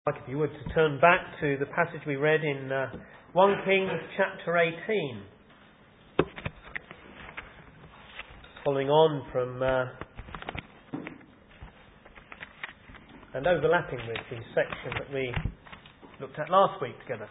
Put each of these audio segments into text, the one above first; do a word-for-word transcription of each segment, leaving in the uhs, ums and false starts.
Like if you would to turn back to the passage we read in uh, First Kings chapter eighteen, following on from uh, and overlapping with the section that we looked at last week together.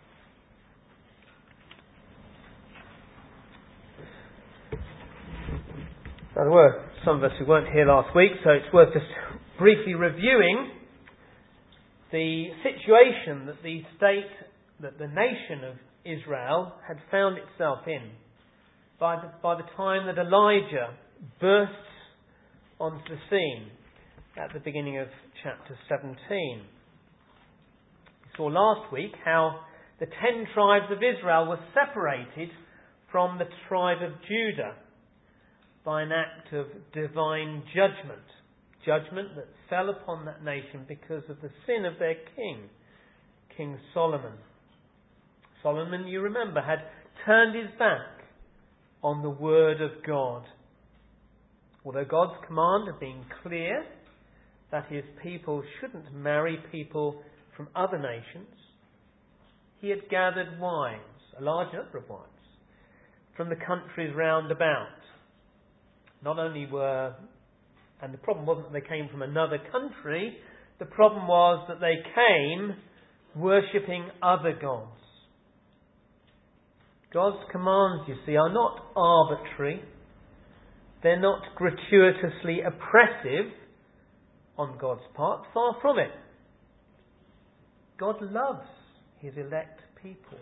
Now, there were some of us who weren't here last week, so it's worth just briefly reviewing the situation that the state, that the nation of Israel had found itself in by the, by the time that Elijah bursts onto the scene at the beginning of chapter seventeen. We saw last week how the ten tribes of Israel were separated from the tribe of Judah by an act of divine judgment. Judgment that fell upon that nation because of the sin of their king, King Solomon. Solomon, you remember, had turned his back on the word of God. Although God's command had been clear that his people shouldn't marry people from other nations, he had gathered wives, a large number of wives, from the countries round about. Not only were And the problem wasn't that they came from another country. The problem was that they came worshipping other gods. God's commands, you see, are not arbitrary. They're not gratuitously oppressive on God's part. Far from it. God loves his elect people.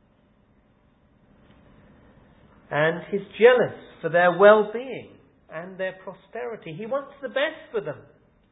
And he's jealous for their well-being and their prosperity. He wants the best for them.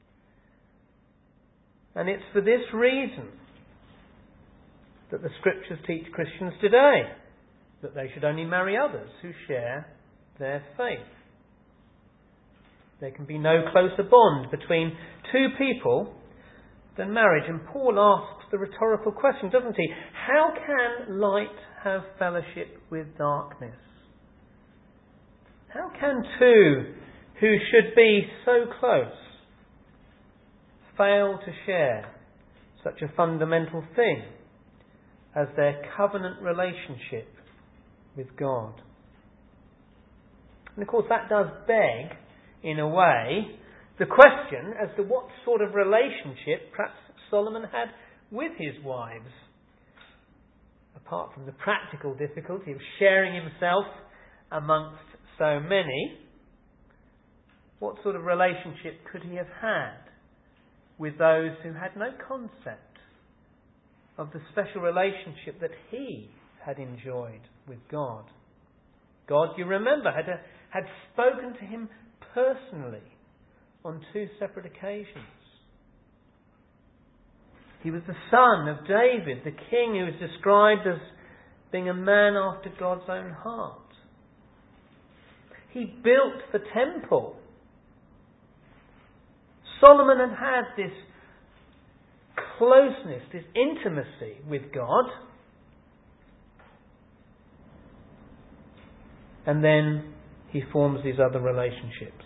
And it's for this reason that the Scriptures teach Christians today that they should only marry others who share their faith. There can be no closer bond between two people than marriage. And Paul asks the rhetorical question, doesn't he? How can light have fellowship with darkness? How can two who should be so close fail to share such a fundamental thing as their covenant relationship with God? And of course that does beg, in a way, the question as to what sort of relationship perhaps Solomon had with his wives. Apart from the practical difficulty of sharing himself amongst so many, what sort of relationship could he have had with those who had no concept of the special relationship that he had enjoyed with God? God, you remember, had, a, had spoken to him personally on two separate occasions. He was the son of David, the king who was described as being a man after God's own heart. He built the temple. Solomon had had this closeness, this intimacy with God. And then he forms these other relationships.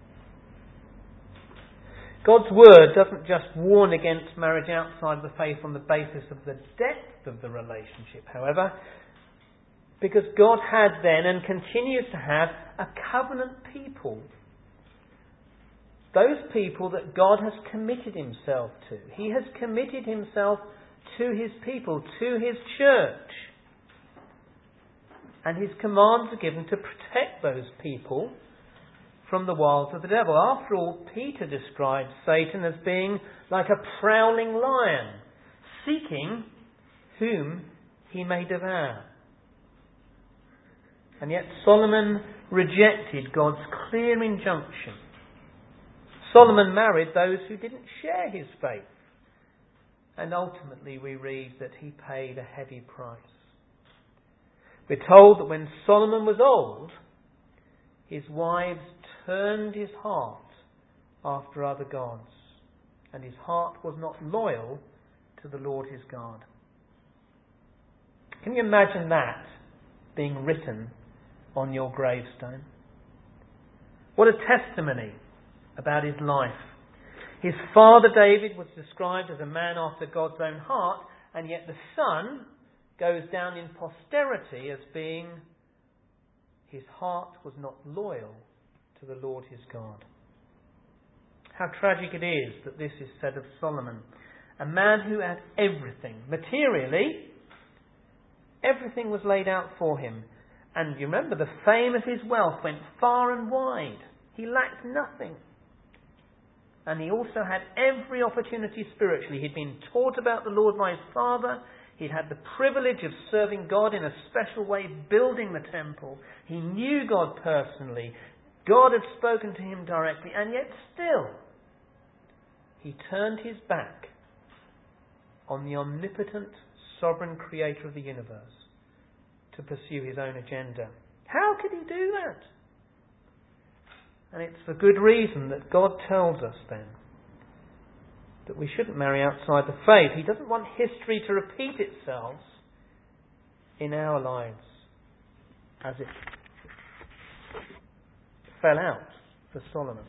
God's word doesn't just warn against marriage outside the faith on the basis of the depth of the relationship, however, because God had then and continues to have a covenant people. Those people that God has committed himself to. He has committed himself to his people, to his church. And his commands are given to protect those people from the wiles of the devil. After all, Peter describes Satan as being like a prowling lion, seeking whom he may devour. And yet Solomon rejected God's clear injunction. Solomon married those who didn't share his faith. And ultimately we read that he paid a heavy price. We're told that when Solomon was old, his wives turned his heart after other gods, and his heart was not loyal to the Lord his God. Can you imagine that being written on your gravestone? What a testimony about his life. His father David was described as a man after God's own heart, and yet the son goes down in posterity as being his heart was not loyal to the Lord his God. How tragic it is that this is said of Solomon, a man who had everything. Materially, everything was laid out for him. And you remember, the fame of his wealth went far and wide. He lacked nothing. And he also had every opportunity spiritually. He'd been taught about the Lord by his father. He'd had the privilege of serving God in a special way, building the temple. He knew God personally. God had spoken to him directly. And yet still, he turned his back on the omnipotent, sovereign creator of the universe to pursue his own agenda. How could he do that? And it's for good reason that God tells us then that we shouldn't marry outside the faith. He doesn't want history to repeat itself in our lives as it fell out for Solomon.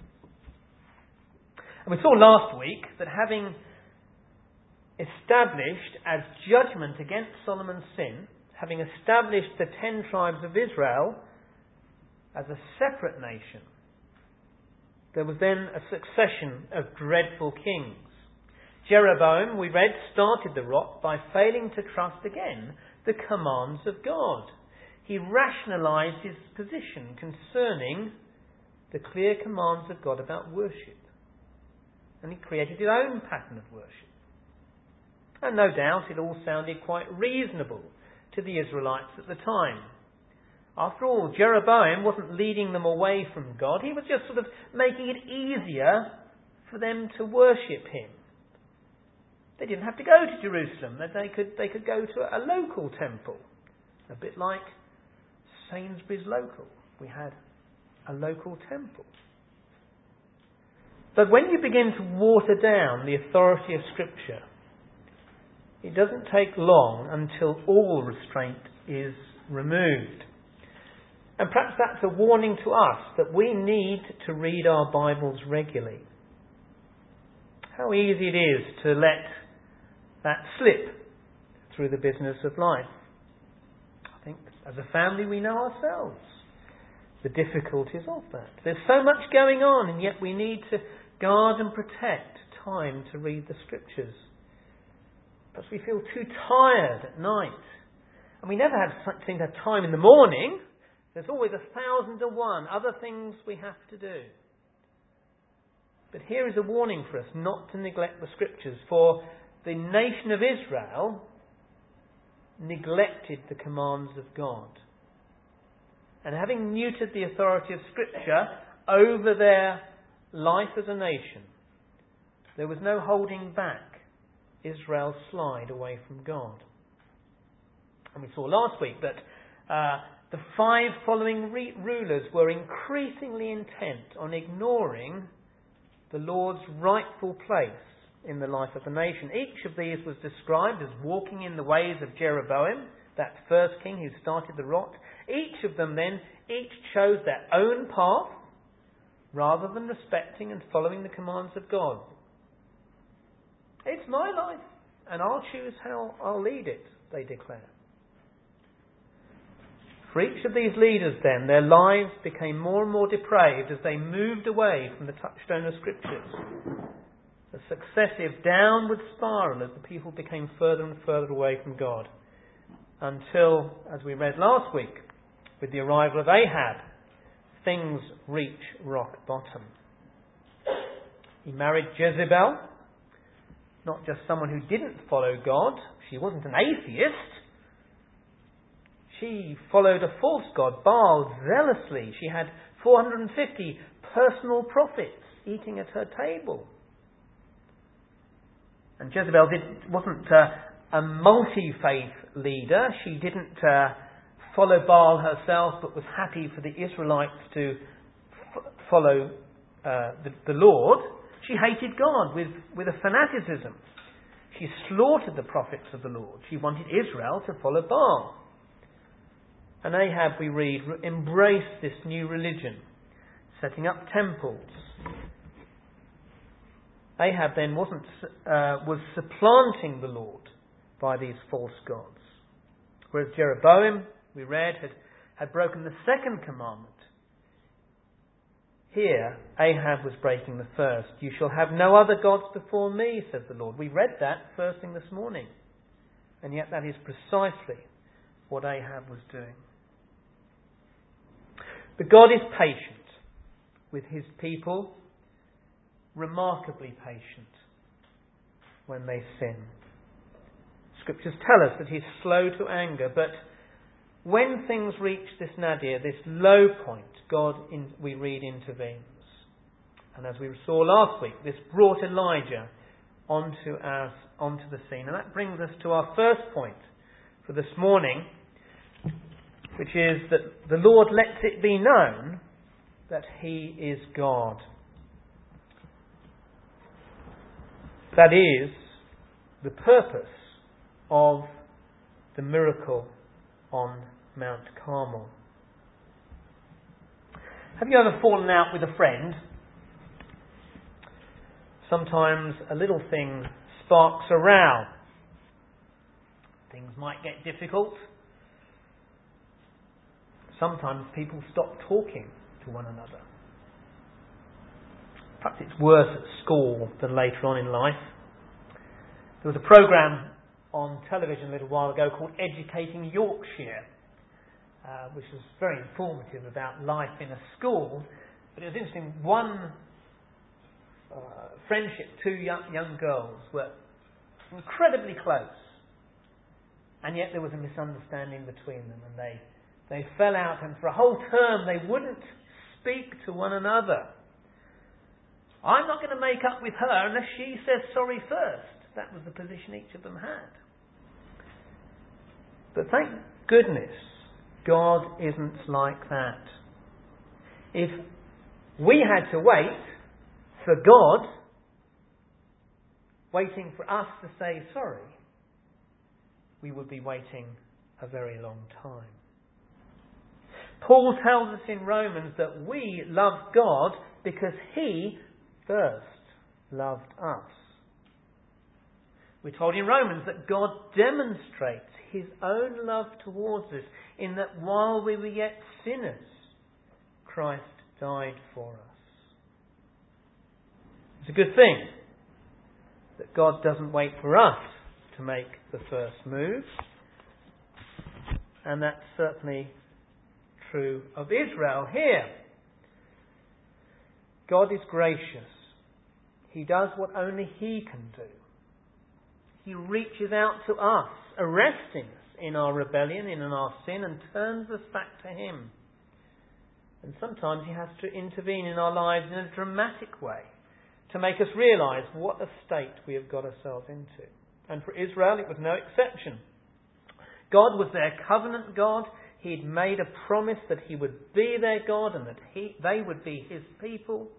And we saw last week that having established as judgment against Solomon's sin, having established the ten tribes of Israel as a separate nation, there was then a succession of dreadful kings. Jeroboam, we read, started the rot by failing to trust again the commands of God. He rationalised his position concerning the clear commands of God about worship. And he created his own pattern of worship. And no doubt it all sounded quite reasonable to the Israelites at the time. After all, Jeroboam wasn't leading them away from God. He was just sort of making it easier for them to worship him. They didn't have to go to Jerusalem. They could, they could go to a local temple. A bit like Sainsbury's Local. We had a local temple. But when you begin to water down the authority of Scripture, it doesn't take long until all restraint is removed. And perhaps that's a warning to us that we need to read our Bibles regularly. How easy it is to let that slip through the business of life. I think as a family we know ourselves the difficulties of that. There's so much going on, and yet we need to guard and protect time to read the Scriptures. Perhaps we feel too tired at night. And we never have, seem to have time in the morning. There's always a thousand to one other things we have to do. But here is a warning for us not to neglect the Scriptures, for the nation of Israel neglected the commands of God. And having neutered the authority of Scripture over their life as a nation, there was no holding back Israel's slide away from God. And we saw last week that uh, the five following re- rulers were increasingly intent on ignoring the Lord's rightful place in the life of the nation. Each of these was described as walking in the ways of Jeroboam, that first king who started the rot. Each of them then, each chose their own path rather than respecting and following the commands of God. It's my life, and I'll choose how I'll lead it, they declare. For each of these leaders then, their lives became more and more depraved as they moved away from the touchstone of Scriptures. A successive downward spiral as the people became further and further away from God. Until, as we read last week, with the arrival of Ahab, things reach rock bottom. He married Jezebel, not just someone who didn't follow God. She wasn't an atheist. She followed a false god, Baal, zealously. She had four hundred fifty personal prophets eating at her table. And Jezebel did, wasn't uh, a multi-faith leader. She didn't uh, follow Baal herself, but was happy for the Israelites to f- follow uh, the, the Lord. She hated God with, with a fanaticism. She slaughtered the prophets of the Lord. She wanted Israel to follow Baal. And Ahab, we read, embraced this new religion, setting up temples, Ahab then wasn't uh, was supplanting the Lord by these false gods. Whereas Jeroboam, we read, had, had broken the second commandment. Here, Ahab was breaking the first. You shall have no other gods before me, says the Lord. We read that first thing this morning. And yet that is precisely what Ahab was doing. But God is patient with his people, remarkably patient when they sin. Scriptures tell us that he's slow to anger, but when things reach this nadir, this low point, God, in, we read, intervenes. And as we saw last week, this brought Elijah onto, our, onto the scene. And that brings us to our first point for this morning, which is that the Lord lets it be known that he is God. That is the purpose of the miracle on Mount Carmel. Have you ever fallen out with a friend? Sometimes a little thing sparks a row. Things might get difficult. Sometimes people stop talking to one another. Perhaps it's worse at school than later on in life. There was a programme on television a little while ago called Educating Yorkshire, uh, which was very informative about life in a school. But it was interesting, one uh, friendship, two young, young girls were incredibly close, and yet there was a misunderstanding between them, and they, they fell out, and for a whole term they wouldn't speak to one another. I'm not going to make up with her unless she says sorry first. That was the position each of them had. But thank goodness God isn't like that. If we had to wait for God, waiting for us to say sorry, we would be waiting a very long time. Paul tells us in Romans that we love God because he first loved us. We're told in Romans that God demonstrates his own love towards us in that while we were yet sinners, Christ died for us. It's a good thing that God doesn't wait for us to make the first move. And that's certainly true of Israel here. God is gracious. He does what only he can do. He reaches out to us, arresting us in our rebellion, in our sin, and turns us back to him. And sometimes he has to intervene in our lives in a dramatic way to make us realise what a state we have got ourselves into. And for Israel, it was no exception. God was their covenant God. He'd made a promise that he would be their God and that he, they would be his people.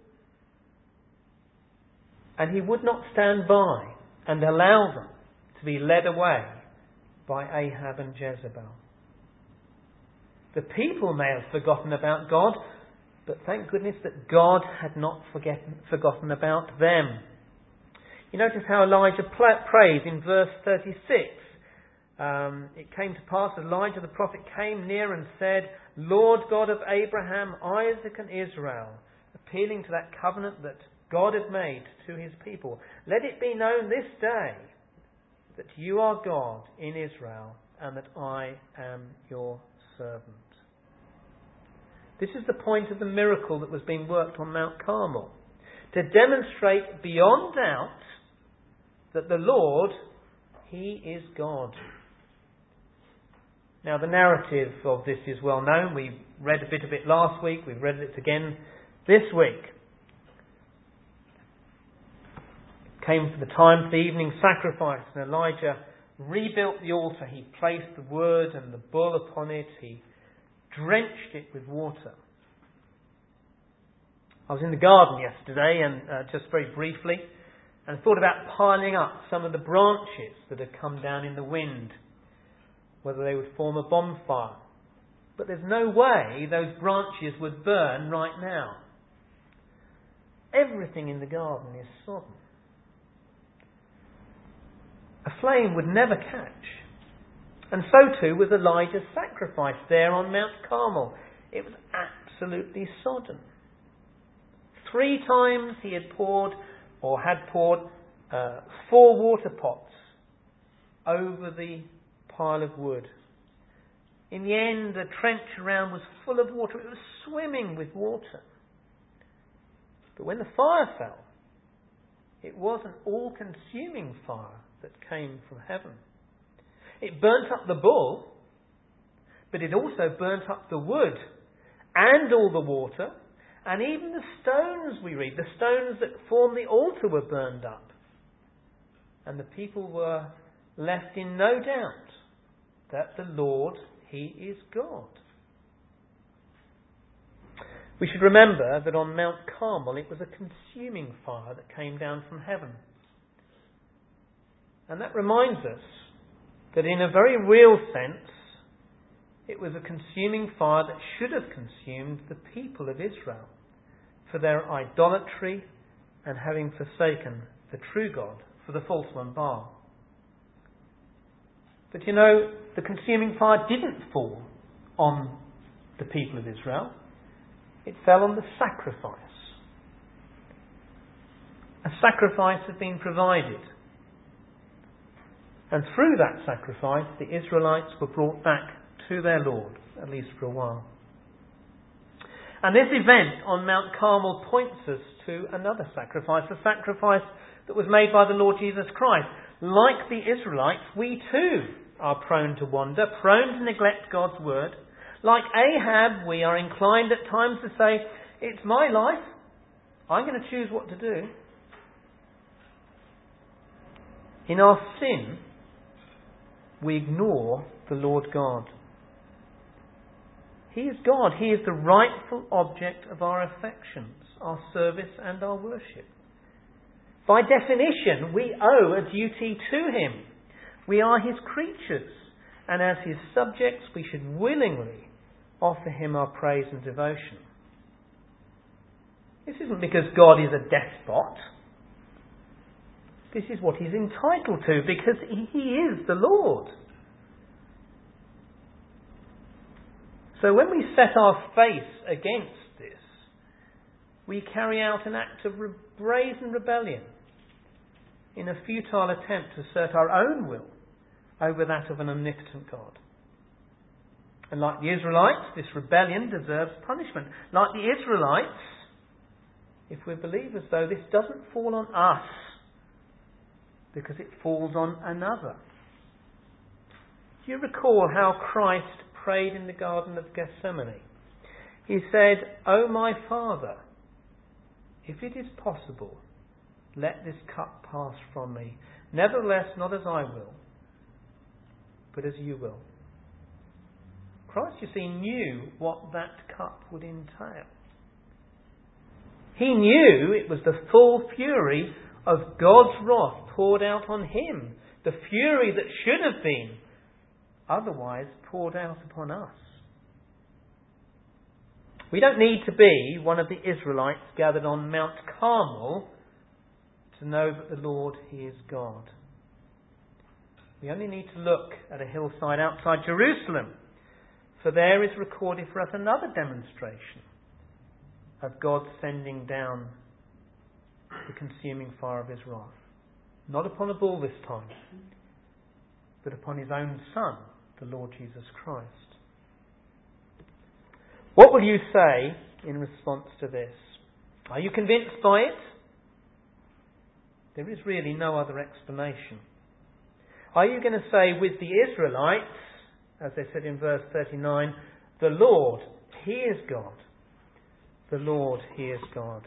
And he would not stand by and allow them to be led away by Ahab and Jezebel. The people may have forgotten about God, but thank goodness that God had not forget, forgotten about them. You notice how Elijah pl- prays in verse thirty-six. Um, it came to pass, Elijah the prophet came near and said, Lord God of Abraham, Isaac and Israel, appealing to that covenant that God had made to his people. Let it be known this day that you are God in Israel and that I am your servant. This is the point of the miracle that was being worked on Mount Carmel. To demonstrate beyond doubt that the Lord, he is God. Now the narrative of this is well known. We read a bit of it last week. We've read it again this week. Came for the time for the evening sacrifice, and Elijah rebuilt the altar. He placed the wood and the bull upon it. He drenched it with water. I was in the garden yesterday, and uh, just very briefly, and thought about piling up some of the branches that had come down in the wind, whether they would form a bonfire. But there's no way those branches would burn right now. Everything in the garden is sodden. a flame would never catch. And so too was Elijah's sacrifice there on Mount Carmel. It was absolutely sodden. Three times he had poured, or had poured, uh, four water pots over the pile of wood. In the end, the trench around was full of water. It was swimming with water. But when the fire fell, it was an all-consuming fire that came from heaven. It burnt up the bull, but it also burnt up the wood and all the water, and even the stones, we read, the stones that form the altar were burned up. And the people were left in no doubt that the Lord, He is God. We should remember that on Mount Carmel it was a consuming fire that came down from heaven. And that reminds us that in a very real sense, it was a consuming fire that should have consumed the people of Israel for their idolatry and having forsaken the true God for the false one, Baal. But you know, the consuming fire didn't fall on the people of Israel. It fell on the sacrifice. A sacrifice had been provided. And through that sacrifice, the Israelites were brought back to their Lord, at least for a while. And this event on Mount Carmel points us to another sacrifice, a sacrifice that was made by the Lord Jesus Christ. Like the Israelites, we too are prone to wander, prone to neglect God's word. Like Ahab, we are inclined at times to say, it's my life, I'm going to choose what to do. In our sin, we ignore the Lord God. He is God. He is the rightful object of our affections, our service and our worship. By definition, we owe a duty to Him. We are His creatures, and as His subjects, we should willingly offer Him our praise and devotion. This isn't because God is a despot. This is what He's entitled to, because He is the Lord. So when we set our face against this, we carry out an act of re- brazen rebellion in a futile attempt to assert our own will over that of an omnipotent God. And like the Israelites, this rebellion deserves punishment. Like the Israelites, if we're believers though, this doesn't fall on us because it falls on another. Do you recall how Christ prayed in the Garden of Gethsemane? He said, "O my Father, if it is possible, let this cup pass from me. Nevertheless, not as I will, but as you will." Christ, you see, knew what that cup would entail. He knew it was the full fury of God's wrath poured out on Him. The fury that should have been otherwise poured out upon us. We don't need to be one of the Israelites gathered on Mount Carmel to know that the Lord, He is God. We only need to look at a hillside outside Jerusalem, for there is recorded for us another demonstration of God sending down the consuming fire of His wrath. Not upon a bull this time, but upon His own Son, the Lord Jesus Christ. What will you say in response to this? Are you convinced by it? There is really no other explanation. Are you going to say with the Israelites, as they said in verse thirty-nine, the Lord, He is God. The Lord, He is God.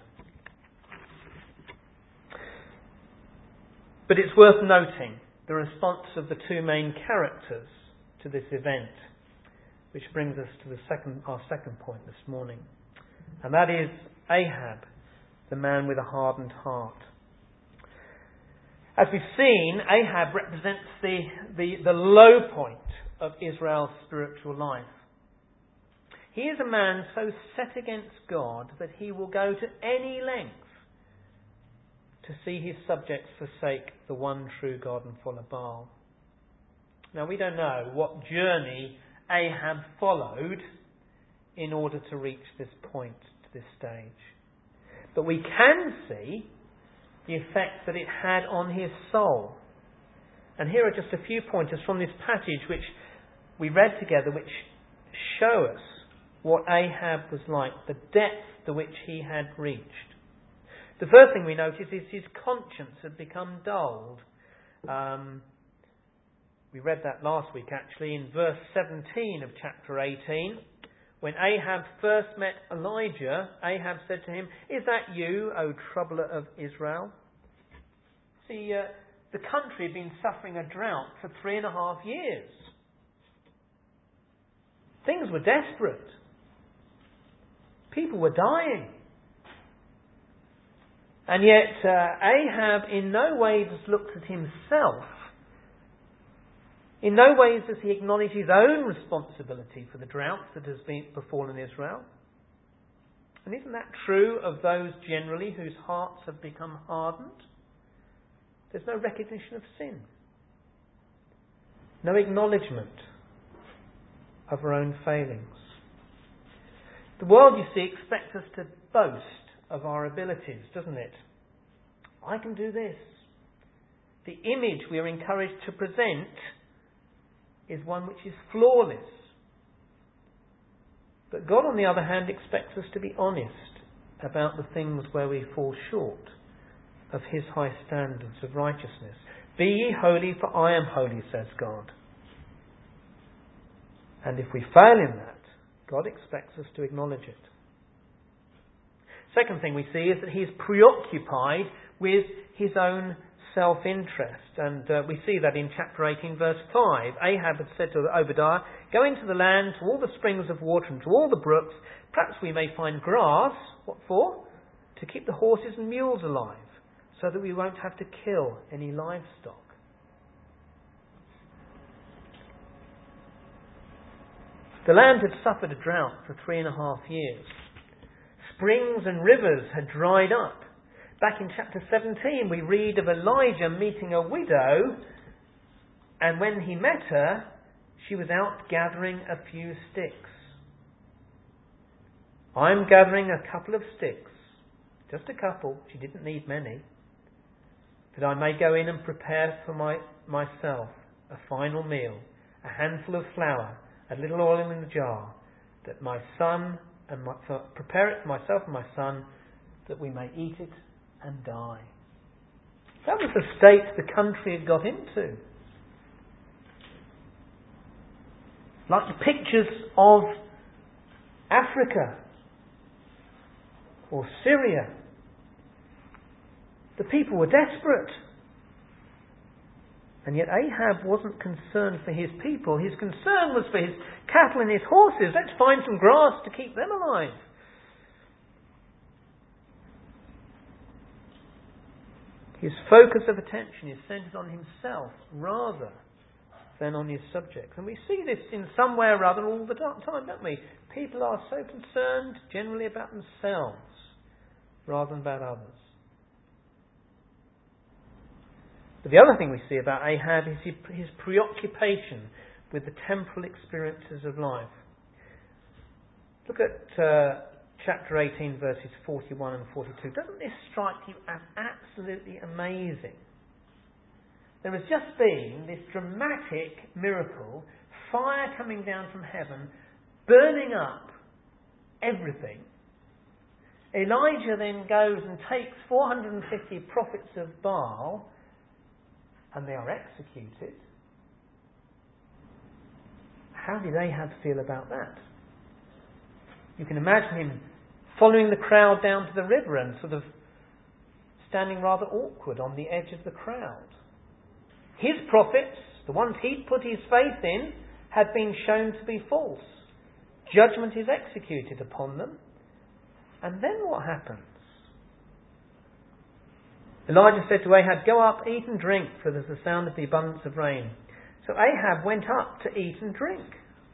But it's worth noting the response of the two main characters to this event, which brings us to the second, our second point this morning. And that is Ahab, the man with a hardened heart. As we've seen, Ahab represents the, the, the low point of Israel's spiritual life. He is a man so set against God that he will go to any length to see his subjects forsake the one true God and follow Baal. Now, we don't know what journey Ahab followed in order to reach this point, to this stage. But we can see the effect that it had on his soul. And here are just a few pointers from this passage which we read together, which show us what Ahab was like, the depth to which he had reached. The first thing we notice is his conscience had become dulled. Um, we read that last week actually in verse seventeen of chapter eighteen. When Ahab first met Elijah, Ahab said to him, "Is that you, O troubler of Israel?" See, uh, the country had been suffering a drought for three and a half years. Things were desperate. People were dying. And yet uh, Ahab in no way just looked at himself. In no way does he acknowledge his own responsibility for the drought that has been befallen Israel. And isn't that true of those generally whose hearts have become hardened? There's no recognition of sin. No acknowledgement of our own failings. The world, you see, expects us to boast of our abilities, doesn't it? I can do this. The image we are encouraged to present is one which is flawless. But God, on the other hand, expects us to be honest about the things where we fall short of his high standards of righteousness. Be ye holy, for I am holy, says God. And if we fail in that, God expects us to acknowledge it. Second thing we see is that he's preoccupied with his own self-interest. And uh, we see that in chapter eighteen, verse five. Ahab had said to Obadiah, "Go into the land, to all the springs of water and to all the brooks. Perhaps we may find grass." What for? To keep the horses and mules alive, so that we won't have to kill any livestock. The land had suffered a drought for three and a half years. Springs and rivers had dried up. Back in chapter seventeen, we read of Elijah meeting a widow, and when he met her, she was out gathering a few sticks. I'm gathering a couple of sticks, just a couple, she didn't need many, that I may go in and prepare for my, myself a final meal, a handful of flour, a little oil in the jar, that my son and my, for, prepare it for myself and my son, that we may eat it and die. That was the state the country had got into. Like the pictures of Africa or Syria. The people were desperate. And yet Ahab wasn't concerned for his people. His concern was for his cattle and his horses. Let's find some grass to keep them alive. His focus of attention is centered on himself rather than on his subjects. And we see this in some way or other all the time, don't we? People are so concerned generally about themselves rather than about others. But the other thing we see about Ahab is his preoccupation with the temporal experiences of life. Look at uh, chapter eighteen, verses forty-one and forty-two. Doesn't this strike you as absolutely amazing? There has just been this dramatic miracle, fire coming down from heaven, burning up everything. Elijah then goes and takes four hundred fifty prophets of Baal, and they are executed. How did Ahab feel about that? You can imagine him following the crowd down to the river and sort of standing rather awkward on the edge of the crowd. His prophets, the ones he'd put his faith in, had been shown to be false. Judgment is executed upon them. And then what happens? Elijah said to Ahab, "Go up, eat and drink, for there's the sound of the abundance of rain." So Ahab went up to eat and drink.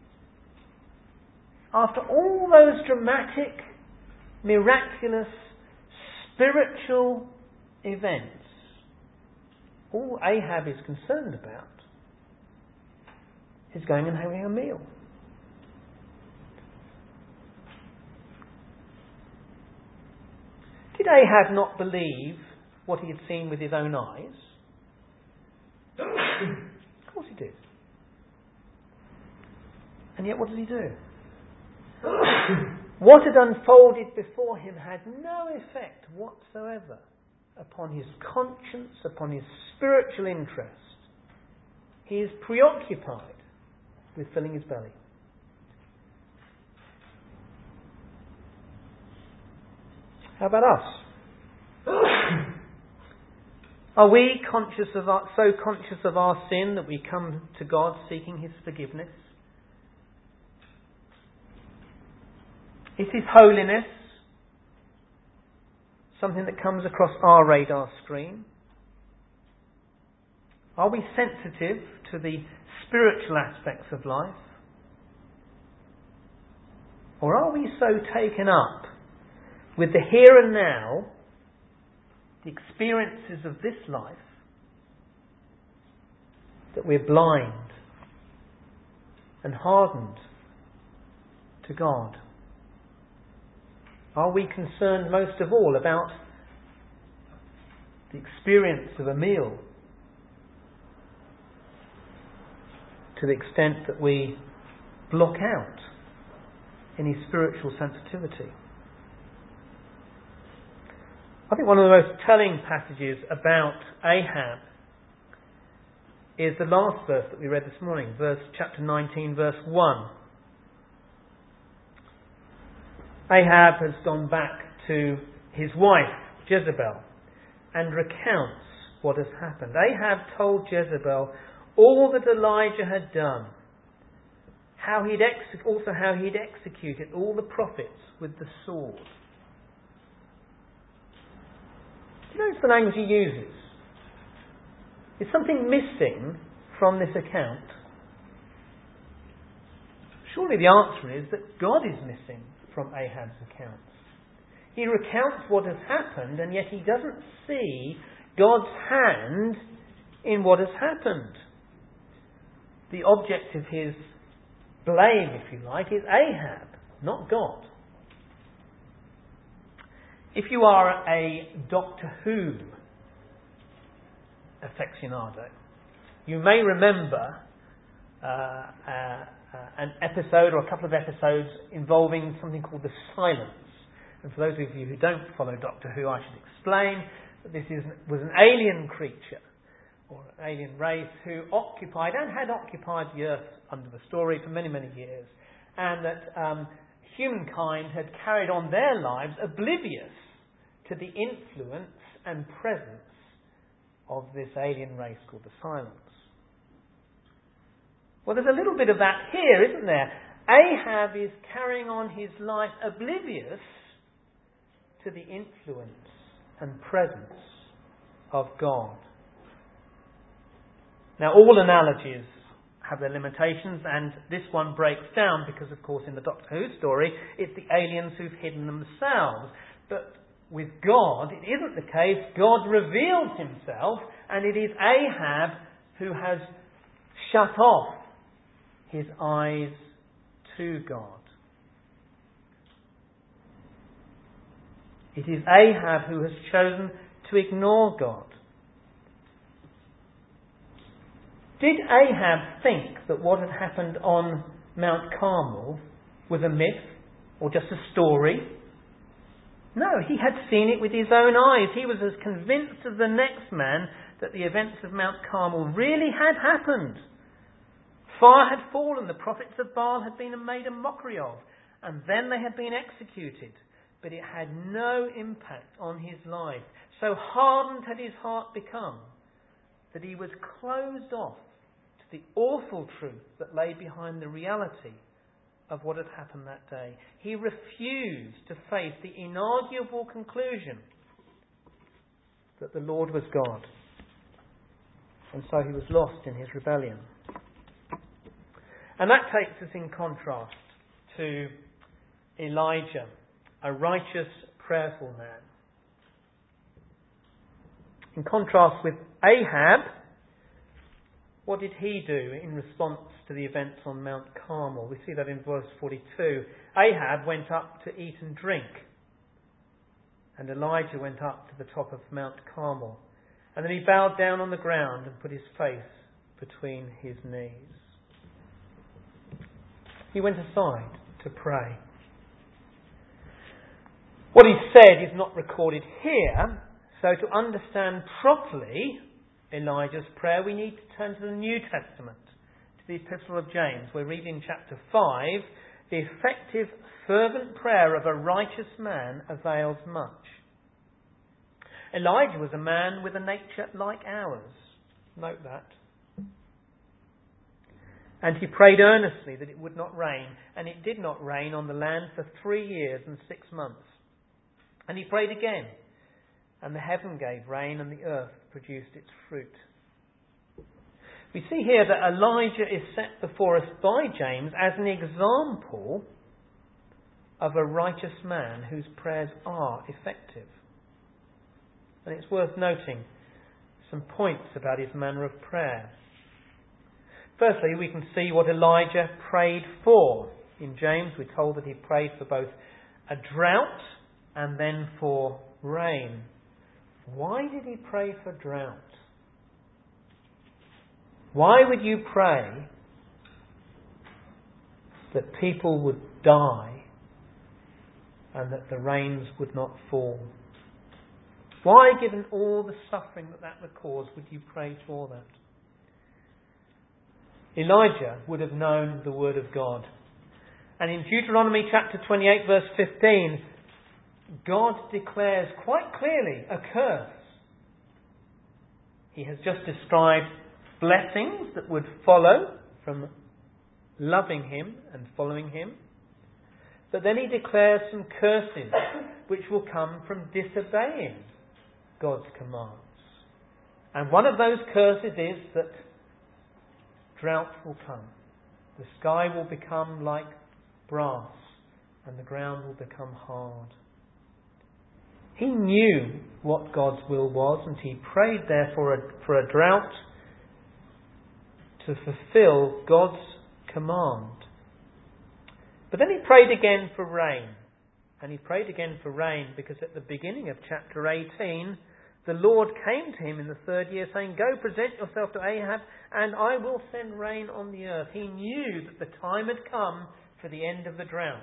After all those dramatic, miraculous, spiritual events. All Ahab is concerned about is going and having a meal. Did Ahab not believe what he had seen with his own eyes? Of course he did. And yet what did he do? What had unfolded before him had no effect whatsoever upon his conscience, upon his spiritual interest. He is preoccupied with filling his belly. How about us? Are we conscious of our, so conscious of our sin that we come to God seeking His forgiveness? Is His holiness something that comes across our radar screen? Are we sensitive to the spiritual aspects of life? Or are we so taken up with the here and now, the experiences of this life, that we're blind and hardened to God? Are we concerned most of all about the experience of a meal, to the extent that we block out any spiritual sensitivity? I think one of the most telling passages about Ahab is the last verse that we read this morning, verse chapter nineteen, verse one. Ahab has gone back to his wife, Jezebel, and recounts what has happened. Ahab told Jezebel all that Elijah had done, how he'd ex- also how he'd executed all the prophets with the sword. Do you notice the language he uses? Is something missing from this account? Surely the answer is that God is missing from Ahab's accounts. He recounts what has happened, and yet he doesn't see God's hand in what has happened. The object of his blame, if you like, is Ahab, not God. If you are a Doctor Who aficionado, you may remember uh, uh, uh, an episode or a couple of episodes involving something called the Silence. And for those of you who don't follow Doctor Who, I should explain that this is, was an alien creature or an alien race who occupied and had occupied the Earth under the story for many, many years, and that um, humankind had carried on their lives oblivious to the influence and presence of this alien race called the Silence. Well, there's a little bit of that here, isn't there? Ahab is carrying on his life oblivious to the influence and presence of God. Now, all analogies have their limitations, and this one breaks down because, of course, in the Doctor Who story, it's the aliens who've hidden themselves. But with God, it isn't the case. God reveals himself, and it is Ahab who has shut off his eyes to God. It is Ahab who has chosen to ignore God. Did Ahab think that what had happened on Mount Carmel was a myth or just a story? No, he had seen it with his own eyes. He was as convinced as the next man that the events of Mount Carmel really had happened. Fire had fallen, the prophets of Baal had been made a mockery of, and then they had been executed. But it had no impact on his life. So hardened had his heart become that he was closed off to the awful truth that lay behind the reality of what had happened that day. He refused to face the inarguable conclusion that the Lord was God. And so he was lost in his rebellion. And that takes us in contrast to Elijah, a righteous, prayerful man. In contrast with Ahab, what did he do in response to the events on Mount Carmel? We see that in verse forty-two. Ahab went up to eat and drink, and Elijah went up to the top of Mount Carmel. And then he bowed down on the ground and put his face between his knees. He went aside to pray. What he said is not recorded here, so to understand properly Elijah's prayer, we need to turn to the New Testament, to the Epistle of James. We're reading chapter five. The effective, fervent prayer of a righteous man avails much. Elijah was a man with a nature like ours. Note that. And he prayed earnestly that it would not rain, and it did not rain on the land for three years and six months. And he prayed again, and the heaven gave rain, and the earth produced its fruit. We see here that Elijah is set before us by James as an example of a righteous man whose prayers are effective. And it's worth noting some points about his manner of prayer. Firstly, we can see what Elijah prayed for. In James, we're told that he prayed for both a drought and then for rain. Why did he pray for drought? Why would you pray that people would die and that the rains would not fall? Why, given all the suffering that that would cause, would you pray for that? Elijah would have known the word of God. And in Deuteronomy chapter twenty-eight verse fifteen, God declares quite clearly a curse. He has just described blessings that would follow from loving him and following him. But then he declares some curses which will come from disobeying God's commands. And one of those curses is that drought will come. The sky will become like brass and the ground will become hard. He knew what God's will was, and he prayed there for a, for a drought to fulfill God's command. But then he prayed again for rain. And he prayed again for rain because at the beginning of chapter eighteen, the Lord came to him in the third year saying, "Go present yourself to Ahab and I will send rain on the earth." He knew that the time had come for the end of the drought.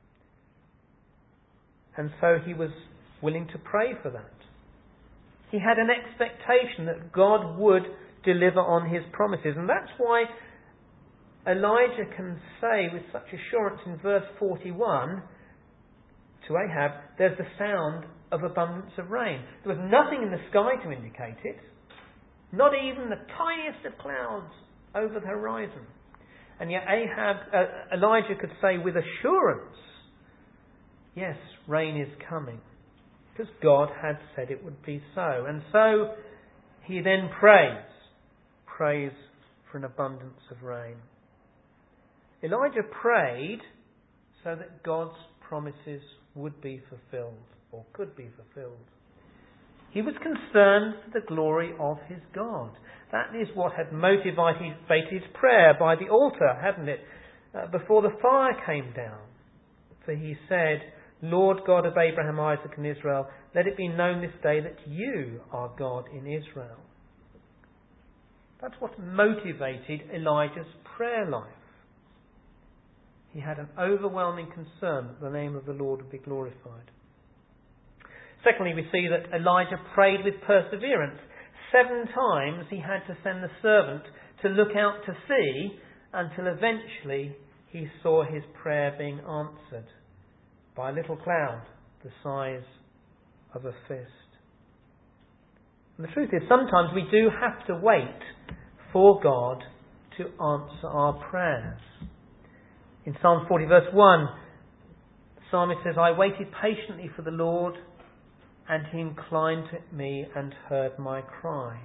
And so he was willing to pray for that. He had an expectation that God would deliver on his promises. And that's why Elijah can say with such assurance in verse forty-one to Ahab, there's the sound of abundance of rain. There was nothing in the sky to indicate it. Not even the tiniest of clouds over the horizon. And yet Ahab, uh, Elijah could say with assurance, yes, rain is coming. Because God had said it would be so. And so he then prays. Prays for an abundance of rain. Elijah prayed so that God's promises would be fulfilled, or could be fulfilled. He was concerned for the glory of his God. That is what had motivated his prayer by the altar, hadn't it? Uh, before the fire came down. For he said, "Lord God of Abraham, Isaac and Israel, let it be known this day that you are God in Israel." That's what motivated Elijah's prayer life. He had an overwhelming concern that the name of the Lord would be glorified. Secondly, we see that Elijah prayed with perseverance. Seven times he had to send the servant to look out to sea until eventually he saw his prayer being answered by a little cloud the size of a fist. And the truth is, sometimes we do have to wait for God to answer our prayers. In Psalm forty verse one, the psalmist says, "I waited patiently for the Lord, and he inclined to me and heard my cry."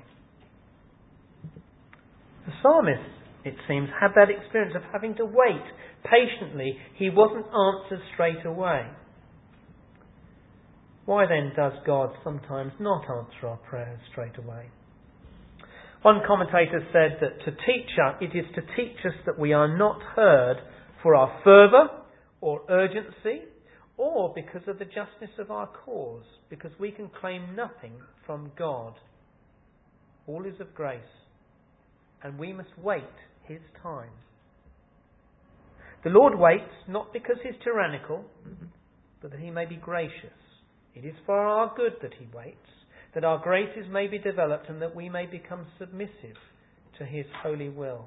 The psalmist, it seems, had that experience of having to wait patiently. He wasn't answered straight away. Why then does God sometimes not answer our prayers straight away? One commentator said that to teach us, it is to teach us that we are not heard for our fervour or urgency, or because of the justness of our cause, because we can claim nothing from God. All is of grace, and we must wait his time. The Lord waits not because he is tyrannical, but that he may be gracious. It is for our good that he waits, that our graces may be developed and that we may become submissive to his holy will.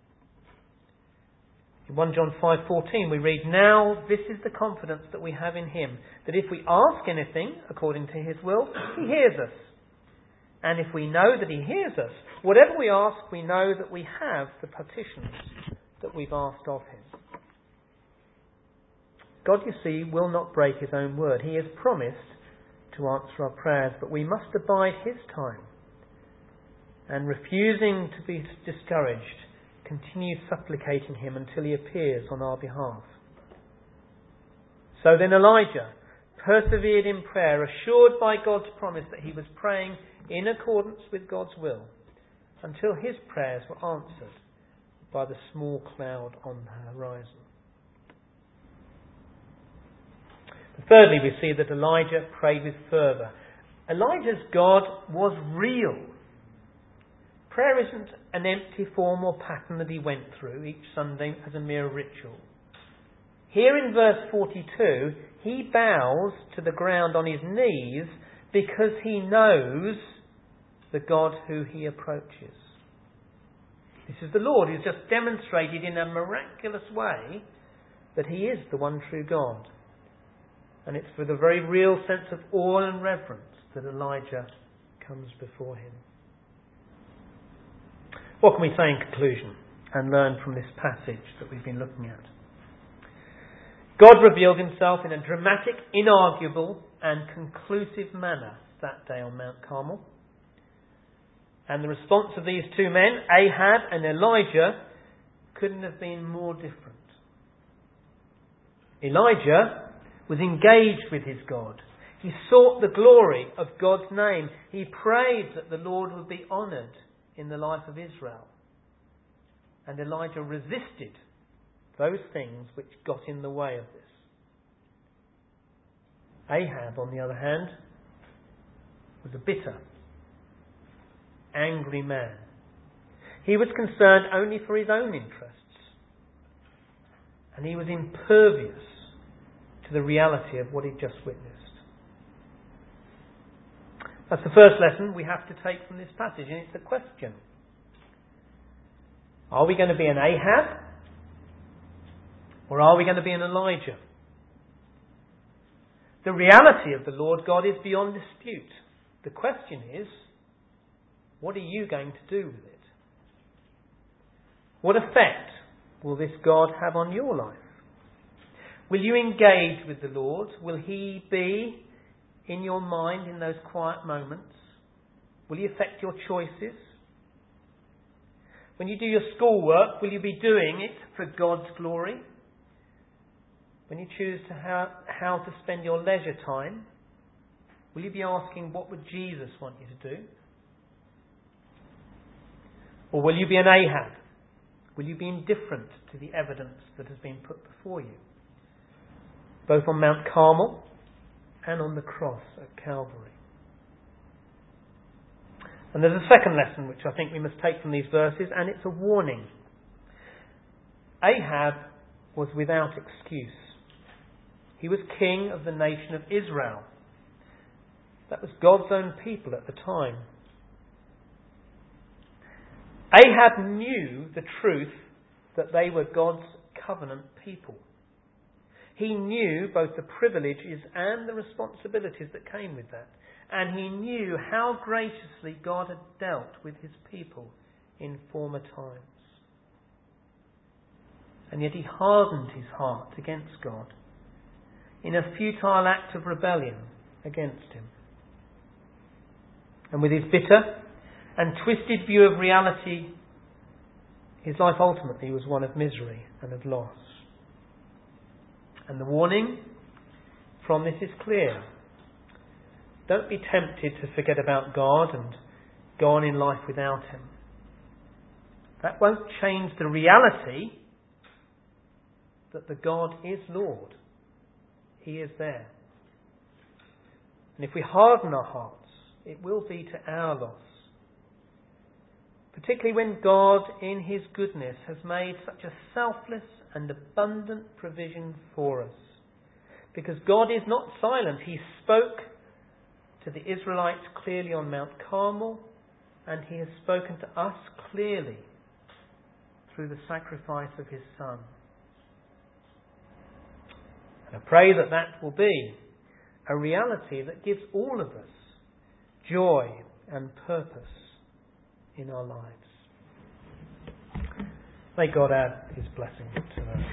In First John five fourteen we read, "Now this is the confidence that we have in him, that if we ask anything according to his will, he hears us. And if we know that he hears us, whatever we ask, we know that we have the petitions that we've asked of him." God, you see, will not break his own word. He has promised to answer our prayers, but we must abide his time. And refusing to be discouraged, continue supplicating him until he appears on our behalf. So then Elijah persevered in prayer, assured by God's promise that he was praying in accordance with God's will, until his prayers were answered by the small cloud on the horizon. Thirdly, we see that Elijah prayed with fervour. Elijah's God was real. Prayer isn't an empty form or pattern that he went through each Sunday as a mere ritual. Here in verse forty-two, he bows to the ground on his knees because he knows the God who he approaches. This is the Lord who's just demonstrated in a miraculous way that he is the one true God. And it's with a very real sense of awe and reverence that Elijah comes before him. What can we say in conclusion and learn from this passage that we've been looking at? God revealed himself in a dramatic, inarguable and conclusive manner that day on Mount Carmel. And the response of these two men, Ahab and Elijah, couldn't have been more different. Elijah was engaged with his God. He sought the glory of God's name. He prayed that the Lord would be honoured in the life of Israel. And Elijah resisted those things which got in the way of this. Ahab, on the other hand, was a bitter, angry man. He was concerned only for his own interests. And he was impervious to the reality of what he'd just witnessed. That's the first lesson we have to take from this passage, and it's a question. Are we going to be an Ahab? Or are we going to be an Elijah? The reality of the Lord God is beyond dispute. The question is, what are you going to do with it? What effect will this God have on your life? Will you engage with the Lord? Will he be in your mind in those quiet moments? Will he affect your choices? When you do your schoolwork, will you be doing it for God's glory? When you choose to how, how to spend your leisure time, will you be asking, what would Jesus want you to do? Or will you be an Ahab? Will you be indifferent to the evidence that has been put before you, both on Mount Carmel and on the cross at Calvary? And there's a second lesson which I think we must take from these verses, and it's a warning. Ahab was without excuse. He was king of the nation of Israel. That was God's own people at the time. Ahab knew the truth that they were God's covenant people. He knew both the privileges and the responsibilities that came with that. And he knew how graciously God had dealt with his people in former times. And yet he hardened his heart against God in a futile act of rebellion against him. And with his bitter and twisted view of reality, his life ultimately was one of misery and of loss. And the warning from this is clear. Don't be tempted to forget about God and go on in life without Him. That won't change the reality that the God is Lord. He is there. And if we harden our hearts, it will be to our loss. Particularly when God, in His goodness, has made such a selfless and abundant provision for us. Because God is not silent. He spoke to the Israelites clearly on Mount Carmel, and He has spoken to us clearly through the sacrifice of His Son. And I pray that that will be a reality that gives all of us joy and purpose in our lives. May God add His blessing to us.